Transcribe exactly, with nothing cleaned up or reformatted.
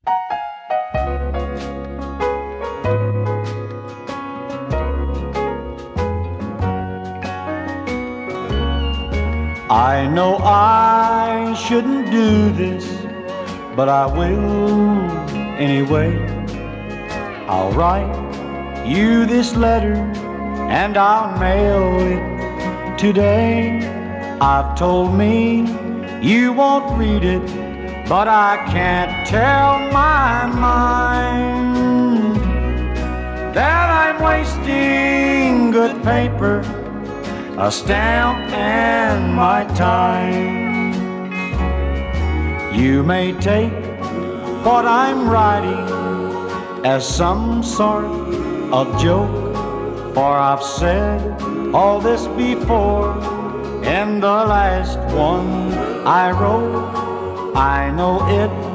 I know I shouldn't do this, but I will anyway. I'll write you this letter and I'll mail it today. I've told me you won't read it, but I can't tell my mind that I'm wasting good paper, a stamp and my time. You may take what I'm writing as some sort of joke, for I've said all this before in the last one I wrote. I know it